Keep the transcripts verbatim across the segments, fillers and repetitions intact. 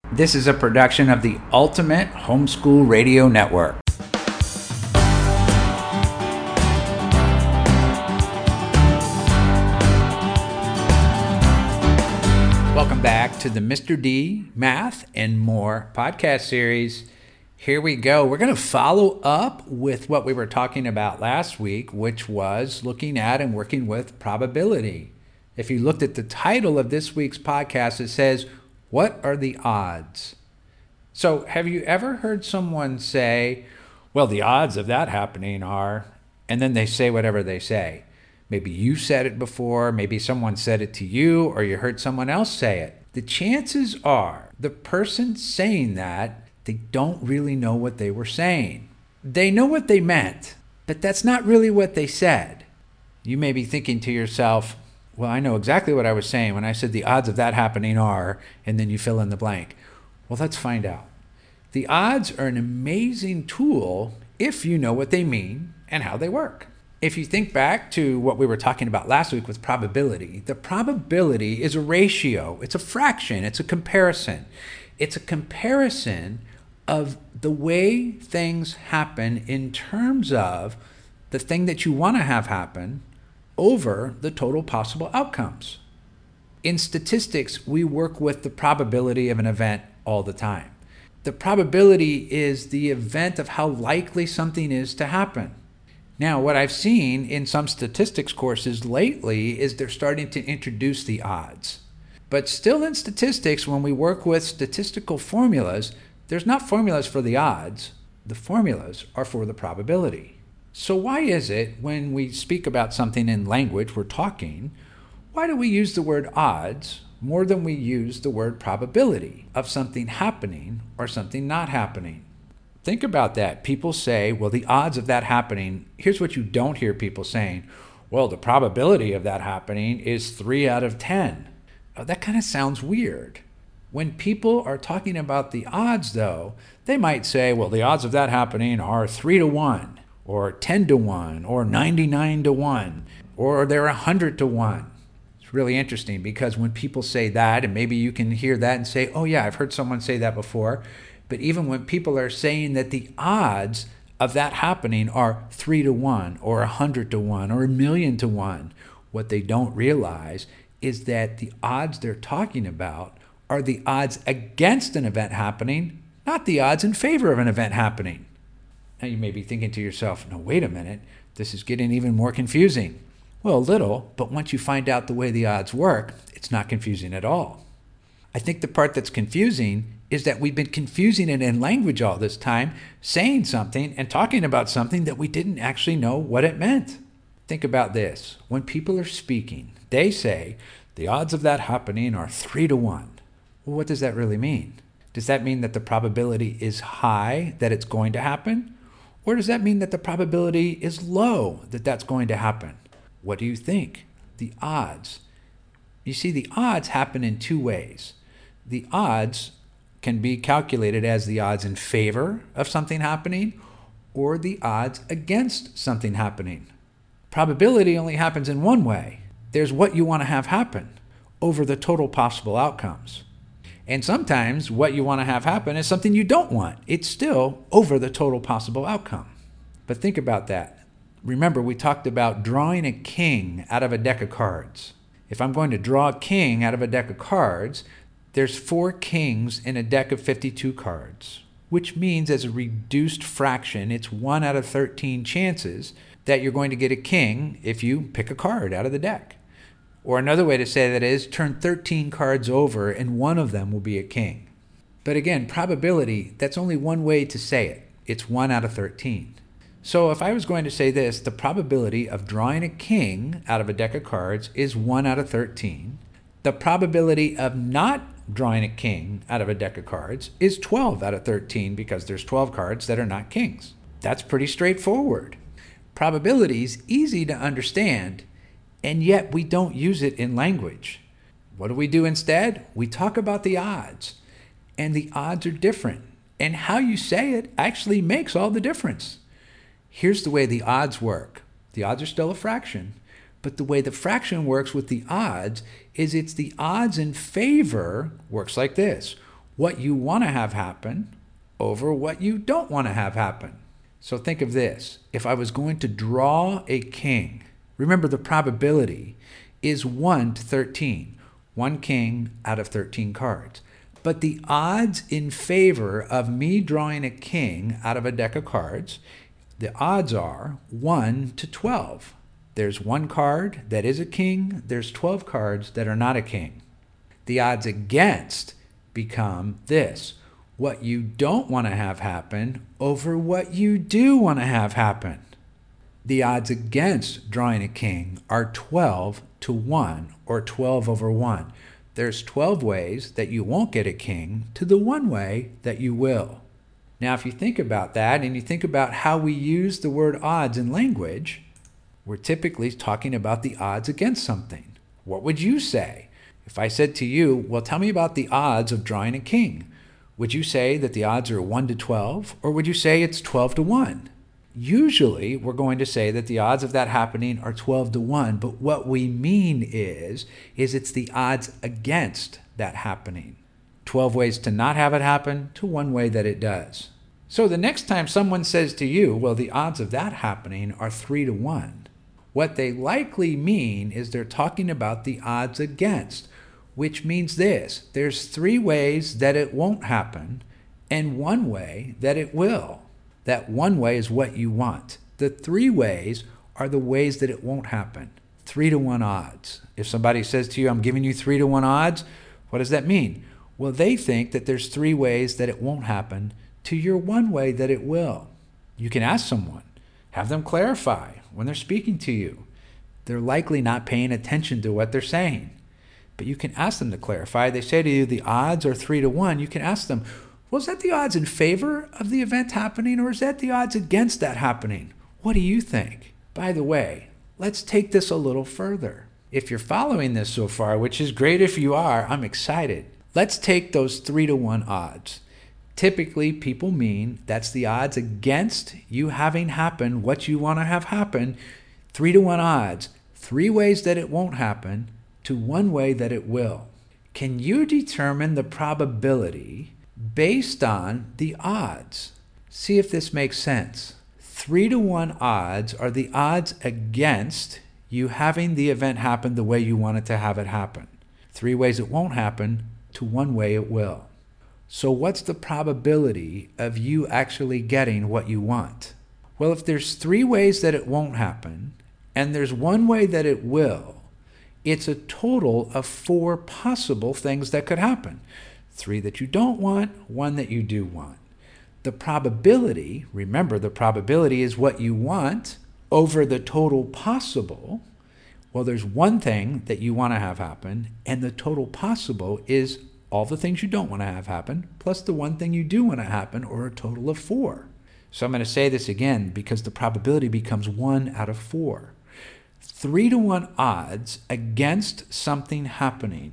This is a production of the Ultimate Homeschool Radio Network. Welcome back to the Mister D Math and More podcast series. Here we go. We're going to follow up with what we were talking about last week, which was looking at and working with probability. If you looked at the title of this week's podcast, it says, "What are the odds?" So have you ever heard someone say, well, the odds of that happening are, and then they say whatever they say? Maybe you said it before, maybe someone said it to you, or you heard someone else say it. The chances are the person saying that, they don't really know what they were saying. They know what they meant, but that's not really what they said. You may be thinking to yourself, well, I know exactly what I was saying when I said the odds of that happening are, and then you fill in the blank. Well, let's find out. The odds are an amazing tool if you know what they mean and how they work. If you think back to what we were talking about last week with probability, the probability is a ratio. It's a fraction. It's a comparison. It's a comparison of the way things happen in terms of the thing that you want to have happen over the total possible outcomes. In statistics, we work with the probability of an event all the time. The probability is the event of how likely something is to happen. Now, what I've seen in some statistics courses lately is they're starting to introduce the odds. But still in statistics, when we work with statistical formulas, there's not formulas for the odds. The formulas are for the probability. So why is it when we speak about something in language, we're talking, why do we use the word odds more than we use the word probability of something happening or something not happening? Think about that. People say, well, the odds of that happening, here's what you don't hear people saying, well, the probability of that happening is three out of ten. Oh, that kind of sounds weird. When people are talking about the odds, though, they might say, well, the odds of that happening are three to one, or ten to one, or ninety-nine to one, or they're one hundred to one. It's really interesting because when people say that, and maybe you can hear that and say, oh yeah, I've heard someone say that before. But even when people are saying that the odds of that happening are three to one, or one hundred to one, or a million to one, what they don't realize is that the odds they're talking about are the odds against an event happening, not the odds in favor of an event happening. Now you may be thinking to yourself, no, wait a minute, this is getting even more confusing. Well, a little, but once you find out the way the odds work, it's not confusing at all. I think the part that's confusing is that we've been confusing it in language all this time, saying something and talking about something that we didn't actually know what it meant. Think about this. When people are speaking, they say, the odds of that happening are three to one. Well, what does that really mean? Does that mean that the probability is high that it's going to happen? Or does that mean that the probability is low that that's going to happen? What do you think? The odds. You see, the odds happen in two ways. The odds can be calculated as the odds in favor of something happening or the odds against something happening. Probability only happens in one way. There's what you want to have happen over the total possible outcomes. And sometimes what you want to have happen is something you don't want. It's still over the total possible outcome. But think about that. Remember, we talked about drawing a king out of a deck of cards. If I'm going to draw a king out of a deck of cards, there's four kings in a deck of fifty-two cards, which means as a reduced fraction, it's one out of thirteen chances that you're going to get a king if you pick a card out of the deck. Or another way to say that is turn thirteen cards over and one of them will be a king. But again, probability, that's only one way to say it. It's one out of thirteen. So if I was going to say this, the probability of drawing a king out of a deck of cards is one out of thirteen. The probability of not drawing a king out of a deck of cards is twelve out of thirteen because there's twelve cards that are not kings. That's pretty straightforward. Probability is easy to understand, and yet we don't use it in language. What do we do instead? We talk about the odds, and the odds are different. And how you say it actually makes all the difference. Here's the way the odds work. The odds are still a fraction, but the way the fraction works with the odds is it's the odds in favor works like this. what you want to have happen over what you don't want to have happen. So think of this. If I was going to draw a king, remember the probability is one to thirteen. One king out of thirteen cards. But the odds in favor of me drawing a king out of a deck of cards, the odds are one to twelve. There's one card that is a king. There's twelve cards that are not a king. The odds against become this. What you don't want to have happen over what you do want to have happen. The odds against drawing a king are twelve to one or twelve over one. There's twelve ways that you won't get a king to the one way that you will. Now, if you think about that and you think about how we use the word odds in language, we're typically talking about the odds against something. What would you say? If I said to you, well, tell me about the odds of drawing a king. Would you say that the odds are one to twelve, or would you say it's twelve to one? Usually, we're going to say that the odds of that happening are twelve to one, but what we mean is, is it's the odds against that happening. twelve ways to not have it happen to one way that it does. So the next time someone says to you, well, the odds of that happening are three to one, what they likely mean is they're talking about the odds against, which means this. There's three ways that it won't happen and one way that it will. That one way is what you want. The three ways are the ways that it won't happen. Three to one odds. If somebody says to you, I'm giving you three to one odds, what does that mean? Well, they think that there's three ways that it won't happen to your one way that it will. You can ask someone, have them clarify when they're speaking to you. They're likely not paying attention to what they're saying. But you can ask them to clarify. They say to you the odds are three to one. You can ask them, well, is that the odds in favor of the event happening, or is that the odds against that happening? What do you think? By the way, let's take this a little further. If you're following this so far, which is great if you are, I'm excited. Let's take those three to one odds. Typically, people mean that's the odds against you having happen what you want to have happen. Three to one odds. Three ways that it won't happen to one way that it will. Can you determine the probability based on the odds? See if this makes sense. Three to one odds are the odds against you having the event happen the way you want it to have it happen. Three ways it won't happen to one way it will. So what's the probability of you actually getting what you want? Well, if there's three ways that it won't happen and there's one way that it will, it's a total of four possible things that could happen. Three that you don't want, one that you do want. The probability, remember the probability is what you want over the total possible. Well, there's one thing that you want to have happen, and the total possible is all the things you don't want to have happen, plus the one thing you do want to happen, or a total of four. So I'm going to say this again because the probability becomes one out of four. Three to one odds against something happening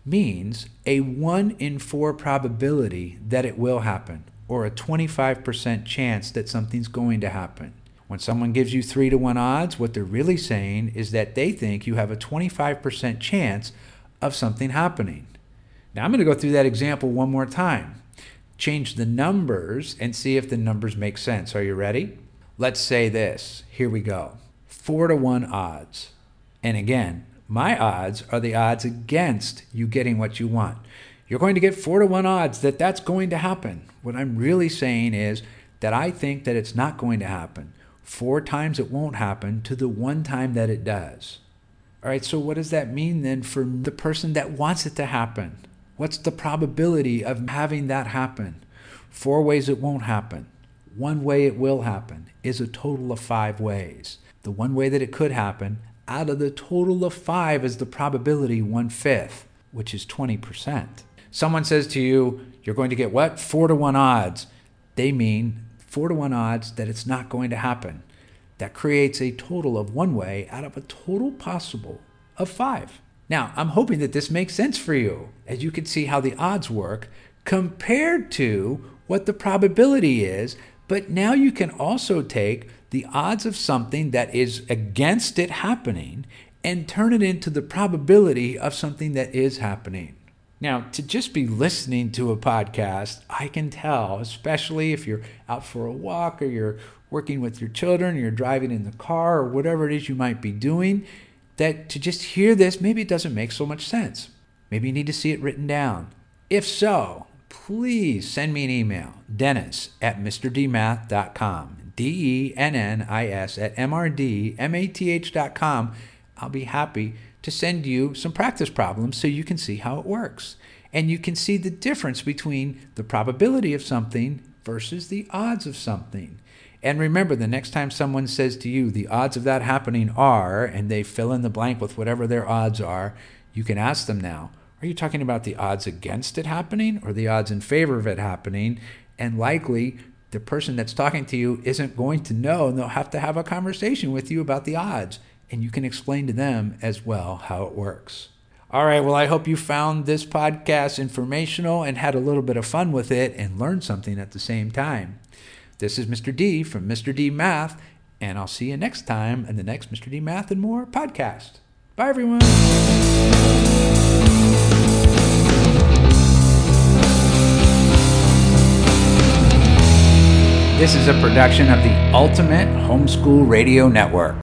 means a one in four probability that it will happen, or a twenty-five percent chance that something's going to happen. When someone gives you three to one odds, what they're really saying is that they think you have a twenty-five percent chance of something happening. Now I'm going to go through that example one more time. Change the numbers and see if the numbers make sense. Are you ready? Let's say this. Here we go. Four to one odds. And again, my odds are the odds against you getting what you want. You're going to get four to one odds that that's going to happen. What I'm really saying is that I think that it's not going to happen. Four times it won't happen to the one time that it does. All right, so what does that mean then for the person that wants it to happen? What's the probability of having that happen? Four ways it won't happen. One way it will happen is a total of five ways. The one way that it could happen, out of the total of five is the probability one-fifth, which is twenty percent. Someone says to you, you're going to get what? Four to one odds. They mean four to one odds that it's not going to happen. That creates a total of one way out of a total possible of five. Now, I'm hoping that this makes sense for you, as you can see how the odds work compared to what the probability is, but now you can also take the odds of something that is against it happening and turn it into the probability of something that is happening. Now, to just be listening to a podcast, I can tell, especially if you're out for a walk or you're working with your children, or you're driving in the car, or whatever it is you might be doing, that to just hear this, maybe it doesn't make so much sense. Maybe you need to see it written down. If so, please send me an email, Dennis at Mr D Math dot com, D E N N I S at M R D M A T H dot com. I'll be happy to send you some practice problems so you can see how it works. And you can see the difference between the probability of something versus the odds of something. And remember, the next time someone says to you, the odds of that happening are, and they fill in the blank with whatever their odds are, you can ask them now, are you talking about the odds against it happening or the odds in favor of it happening? And likely, the person that's talking to you isn't going to know, and they'll have to have a conversation with you about the odds. And you can explain to them as well how it works. All right, well, I hope you found this podcast informational and had a little bit of fun with it and learned something at the same time. This is Mister D from Mister D Math, and I'll see you next time in the next Mister D Math and More podcast. Bye, everyone. This is a production of the Ultimate Homeschool Radio Network.